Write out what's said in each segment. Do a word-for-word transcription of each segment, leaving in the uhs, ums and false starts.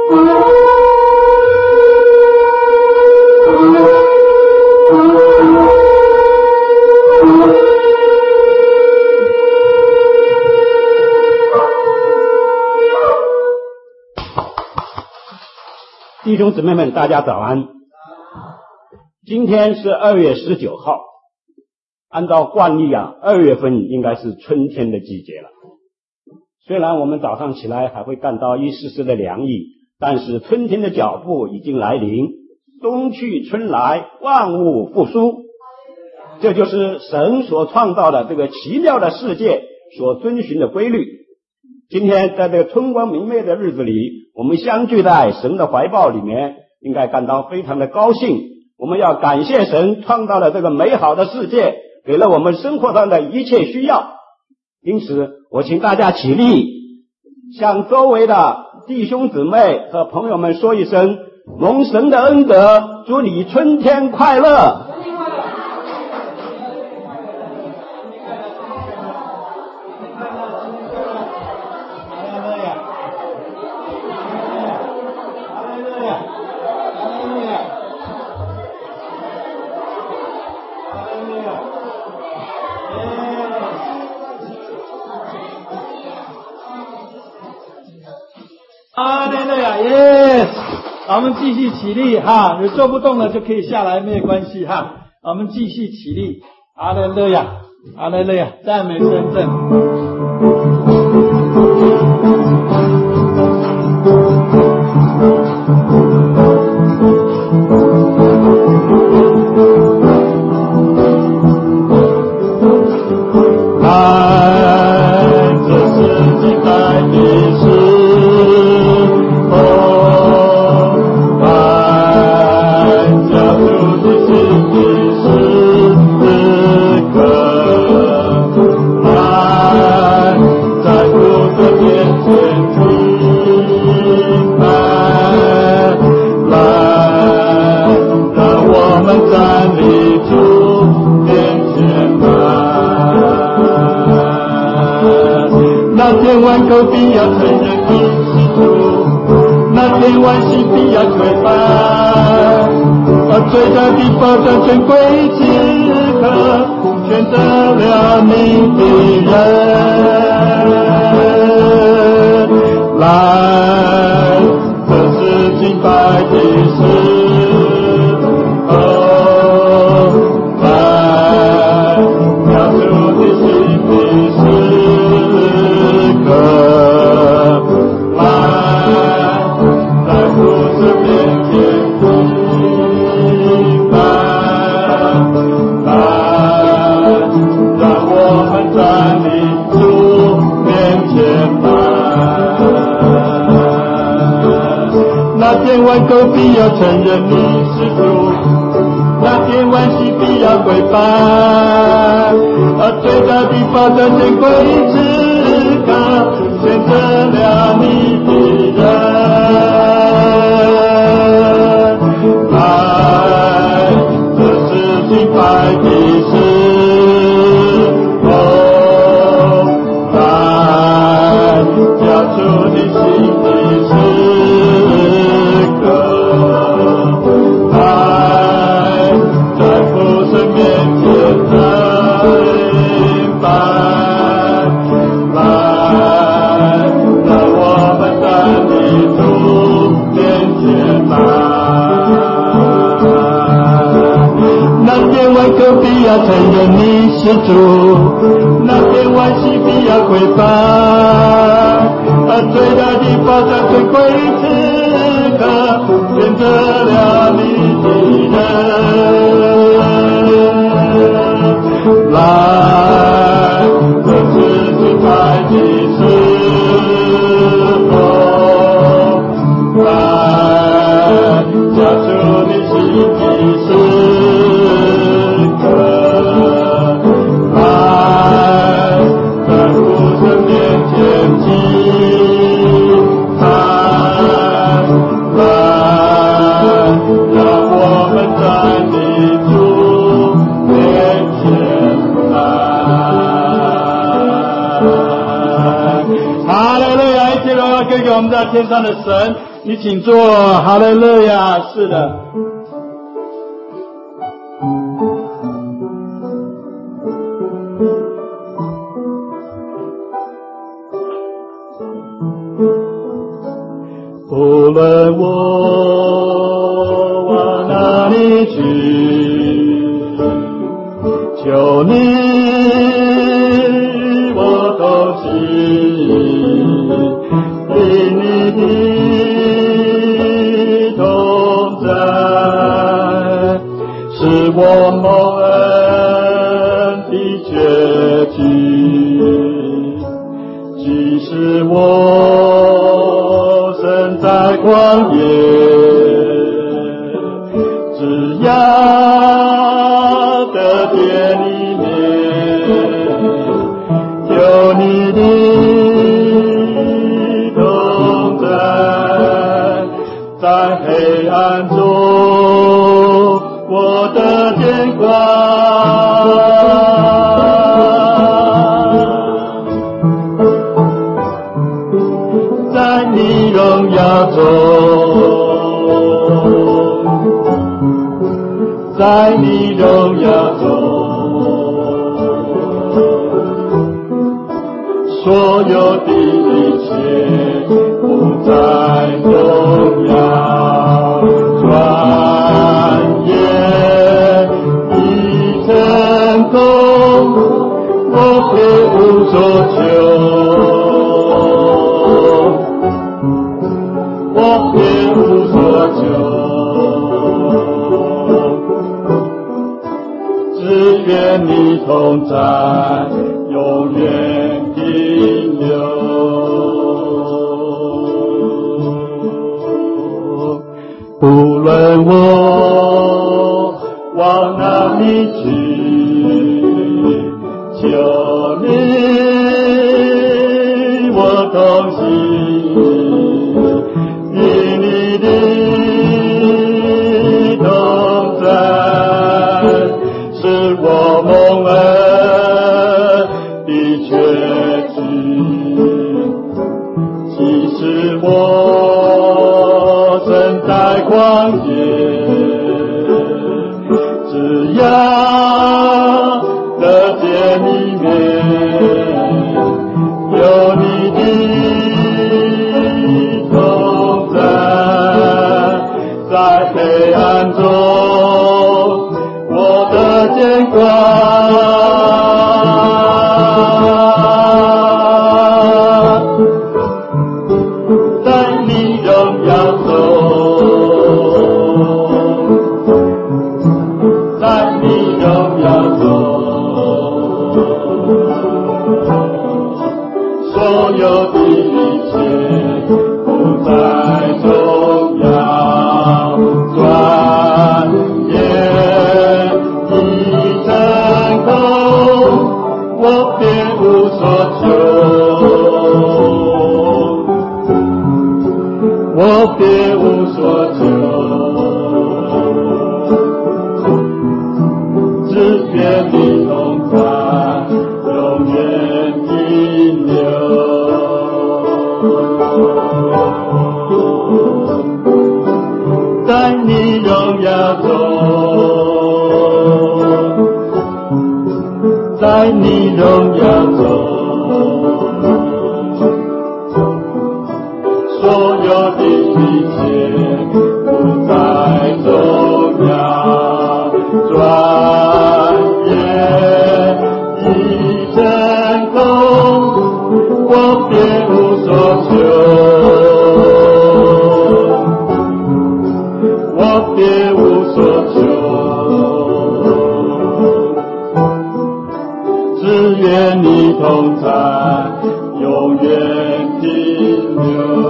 弟兄姊妹们，大家早安。今天是二月十九号，按照惯例啊，二月份应该是春天的季节了。虽然我们早上起来还会感到一丝丝的凉意，但是春天的脚步已经来临，冬去春来，万物复苏。这就是神所创造的这个奇妙的世界所遵循的规律。今天在这个春光明媚的日子里，我们相聚在神的怀抱里面，应该感到非常的高兴。我们要感谢神创造了这个美好的世界，给了我们生活上的一切需要。因此我请大家起立，向周围的弟兄姊妹和朋友们说一声，蒙神的恩德，祝你春天快乐。 哈利路亚 ，yes， 我们继续起立哈，有做不动的就可以下来，没有关系哈。我们继续起立，哈利路亚，哈利路亚，赞美神正。狗必要承认你是主，那天万心必要吹翻，而最大的保障权贵之刻，选择了你的人，来，这是敬拜的事。万狗必要承认你是主，那天万喜必要归拜，而最大的保障权贵之刻，选择了你的人，来，这是敬拜的事，哦，来，交出你心的事。必要承认你是主，那天万喜必要归拜，而最大的保障权贵之刻，选择了你的人，来，这是敬拜的时候，来，交出你心的事。我们在天上的神， 你请坐，哈利路亚，是的。无论我往哪里去，求你与我同行，因你的同在，是我蒙恩的结局。即使我身在旷野，只要的殿里面有你的同在，在黑暗中我的天光，在你荣耀中，在你荣耀中，所有的一切不再重要，转眼已成功，我别无所求，我别无所求，只愿你同在，永远停留。不论我往哪里去，求你与我同行，与你的同在，是我蒙恩的确据。即使我身在旷野，只要的殿里面有你的同在，在黑暗中我的见光，在你荣耀中，在你荣耀中，所有的一切不再重要，转眼已成功，我别无所求，我别无所求，只愿你同在，永远停留。在你荣耀中，在你荣耀中，所有的一切不再重要，转眼已成功，我别无所求，我别无所求，只愿你同在，永远停留。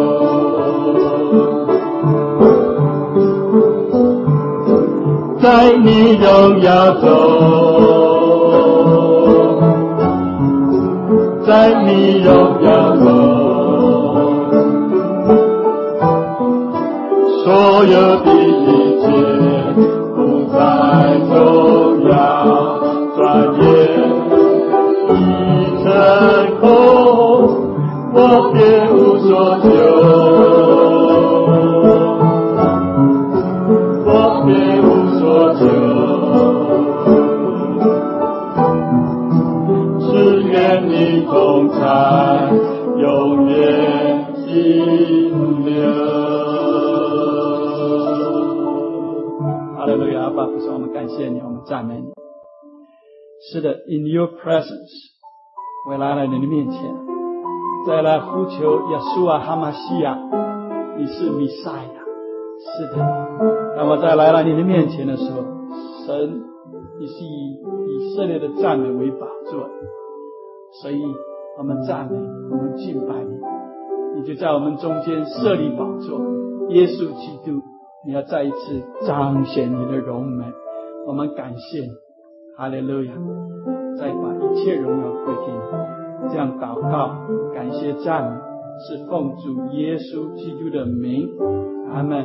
在你荣耀中，在你荣耀中，所有的一切不再重要，转眼已成空，我别无所求。 流。 哈利路亚，阿爸父神，我们感谢你，我们赞美你。是的 ，In Your presence， 我来到你的面前，再来呼求耶稣啊，哈马西亚，你是弥赛亚。是的，当我再来到你的面前的时候，神，你是以以色列的赞美为宝座，所以我们赞美，我们敬拜你，你就在我们中间设立宝座。耶稣基督，你要再一次彰显你的荣美，我们感谢你，哈利路亚！再把一切荣耀归给你。这样祷告，感谢赞美，是奉主耶稣基督的名，阿们。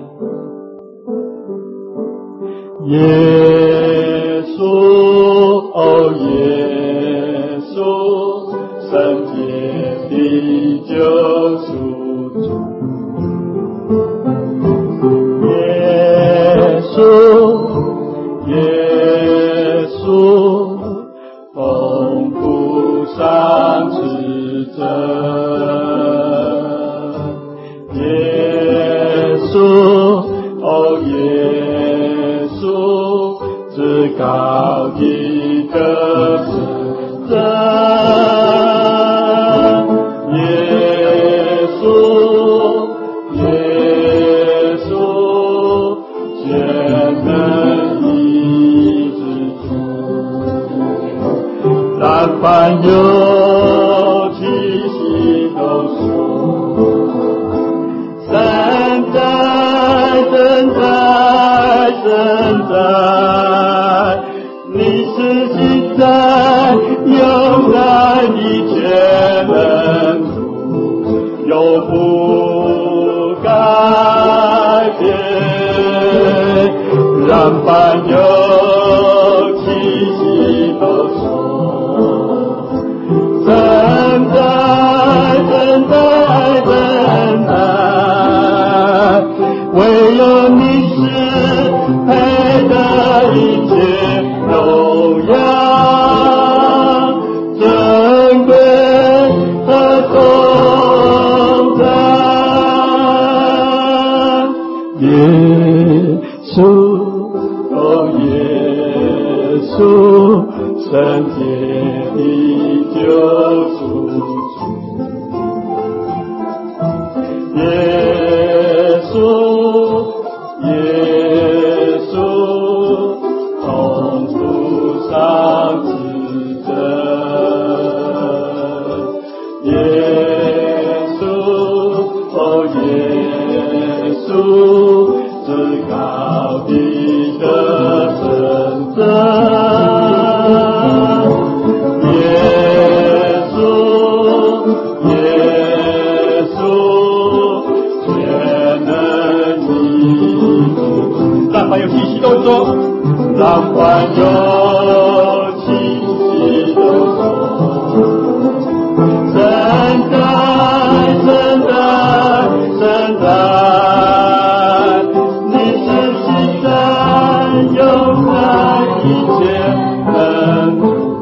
耶稣，哦耶稣，圣洁的救赎主。耶稣，耶稣，丰富上至真。耶稣，哦耶稣，至高的得胜者。耶稣，耶稣，全能医治主。但凡有气息都说，神在，神在，神在，你是现在永在的全能主，永不改变。让凡有气息都说，神在，神在，神在，唯有你是配得一切荣耀、尊贵和颂赞。耶稣，哦耶稣，圣洁的救赎主。耶稣，耶稣，丰富上至真。耶稣，哦耶稣，至高的得胜者。耶稣，耶稣，全能医治。 让凡有气息都说， 让凡有气息都说，神在，神在，神在，你是现在永在一切能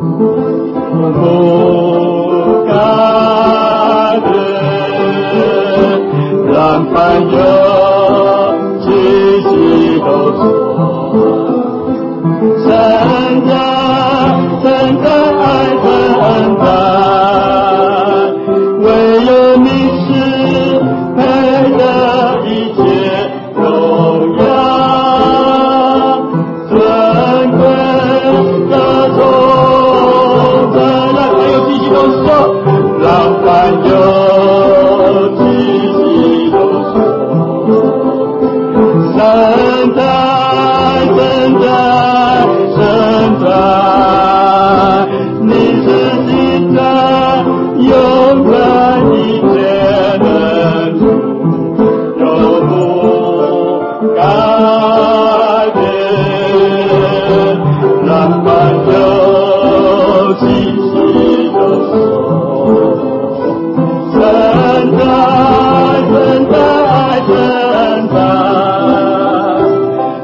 不改变。让凡有气息都说，神在，神在，神在，唯有你是配得一切荣耀、尊贵的颂赞。让凡有气息都说，让凡有气息都说，神在，神在，神在，你是现在永在的全能主，永不改变。让凡有气息都说，神在，神在，神在，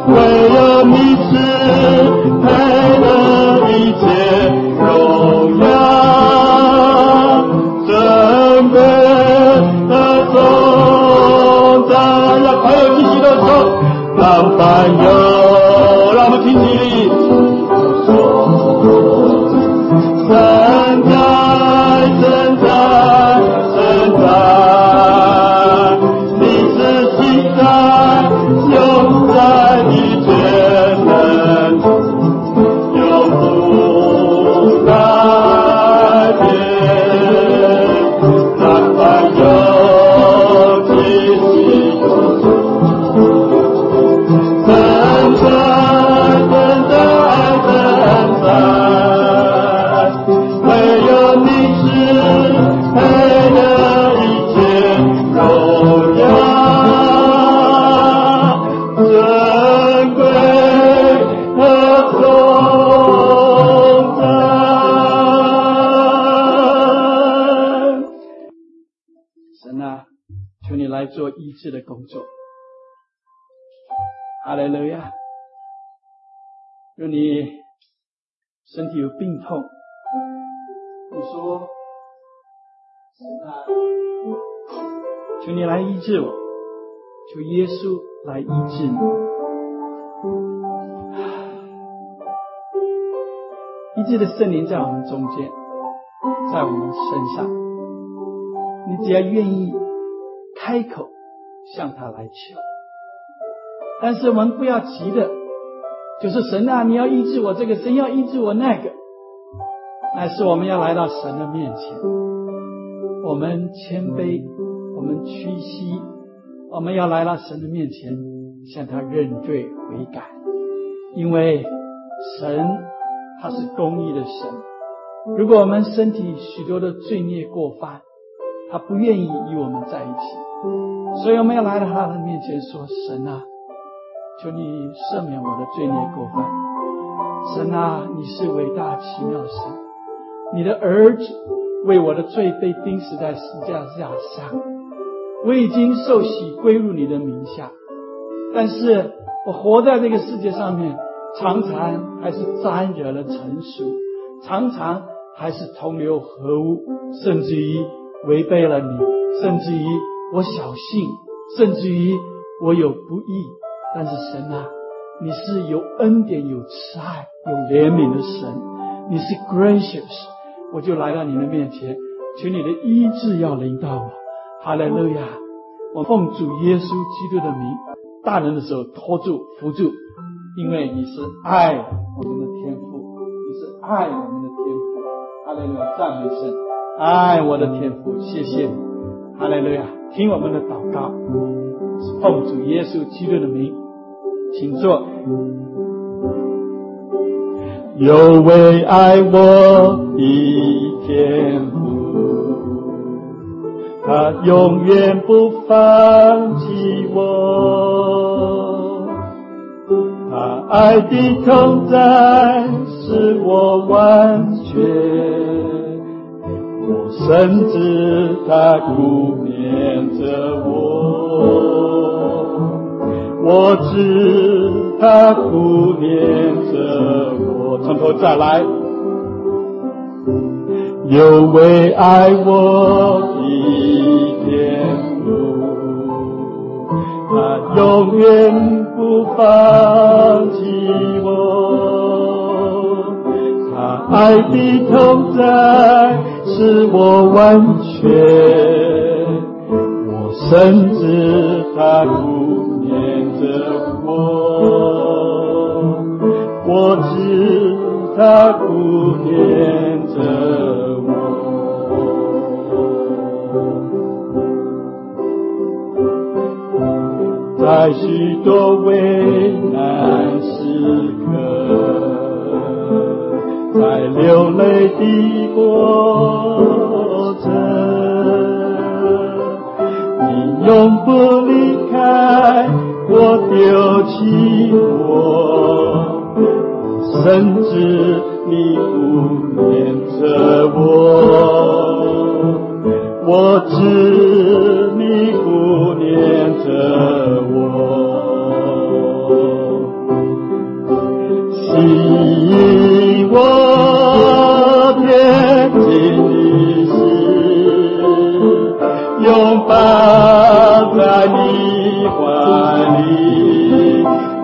浪翻涌，让我们听起立，神在，神在，神在，你是心在，永在的全能，永不改变，浪翻涌，起起伏伏。神在，神在，神在，唯有你是配得一切荣耀，珍贵和颂赞。 神啊，求你来做医治的工作。哈利路亚！若你身体有病痛，你说神啊，求你来医治我，求耶稣来医治你。医治的圣灵在我们中间，在我们身上，你只要愿意开口向他来求。但是我们不要急的，就是神啊，你要医治我这个，神要医治我那个，乃是我们要来到神的面前，我们谦卑，我们屈膝，我们要来到神的面前，向他认罪悔改，因为神他是公义的神。如果我们身体许多的罪孽过犯，他不愿意与我们在一起，所以我们要来到他的面前说，神啊，求你赦免我的罪孽过犯。神啊，你是伟大奇妙的神，你的儿子为我的罪被钉死在十字架上，我已经受洗归入你的名下，但是我活在这个世界上面，常常还是沾惹了尘俗，常常还是同流合污，甚至于违背了你，甚至于我小信，甚至于我有不义。但是神啊，你是有恩典、有慈爱、有怜悯的神，你是 gracious， 我就来到你的面前，求你的医治要临到我。哈利路亚！我奉主耶稣基督的名，大人的手托住、扶住，因为你是爱我们的天父，你是爱我们的天父。哈利路亚！赞美神，爱我的天父，谢谢你。哈利路亚！听我们的祷告，奉主耶稣基督的名，请坐。 有位爱我的天父，他永远不放弃我，他爱的同在使我完全，我深知他顾念着我，我知他顾念着我。从头再来。有位爱我的天父，他永远不放弃我，他爱的同在使我完全，我深知他顾念着我，我知他顾念着我。在许多危难时刻，在流泪的过程，你永不离开我，丢弃我，深知你顾念着我，我知你顾念着我，吸引我贴近你时，拥抱在你怀里，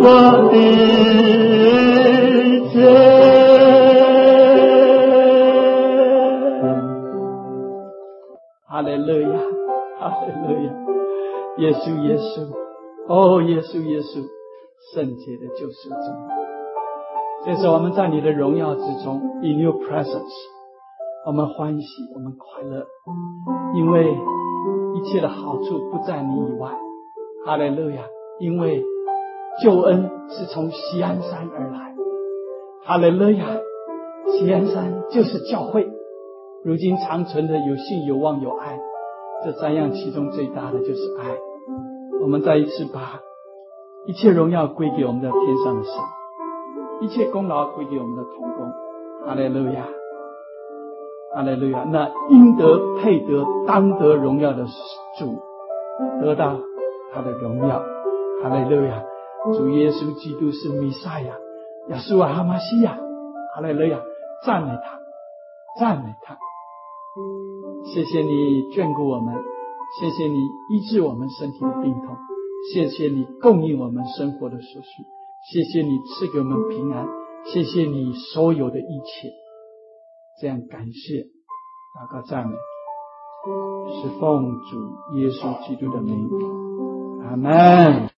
我的罪。 哈利路亚，哈利路亚，耶稣耶稣，哦耶稣耶稣，圣洁的救赎主。这是我们在你的荣耀之中 ，in your presence， 我们欢喜，我们快乐，因为一切的好处不在你以外。哈利路亚，因为救恩是从锡安山而来。哈利路亚，锡安山就是教会，如今长存的有信有望有爱，这三样其中最大的就是爱。我们再一次把一切荣耀归给我们的天上的神，一切功劳归给我们的同工。哈利路亚，哈利路亚，那应得配得当得荣耀的主得到他的荣耀。哈利路亚，主耶稣基督是弥赛亚，亚述啊哈马西亚。哈利路亚，赞美他，赞美他。谢谢你眷顾我们，谢谢你医治我们身体的病痛，谢谢你供应我们生活的所需，谢谢你赐给我们平安，谢谢你所有的一切。这样感谢祷告赞美，是奉主耶稣基督的名，阿们。